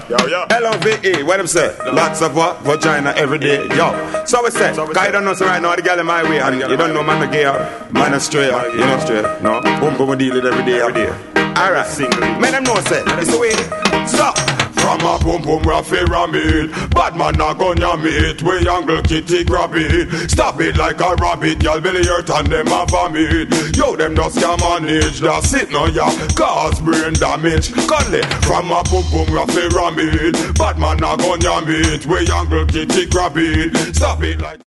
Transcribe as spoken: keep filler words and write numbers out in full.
Yo, yo. L O V E, what them say? Lots of what? Vagina every day. Yo. So we say, cause you don't know so right now the girl in my way, and you don't know man a gay, man a straight, you know straight. No, boom boom we deal it every day, every day. Alright, single. Man them know say, it's the way. So. From a boom boom raffy ramid, bad man a gun ya meet. We angle kitty grab it, stop it like a rabbit. Y'all belly hurt and them a vomit. Yo them just can manage, that's it no ya. Cause brain damage, call from a boom boom raffy ramid, bad man a gun ya meet. We angle kitty grab it, stop it like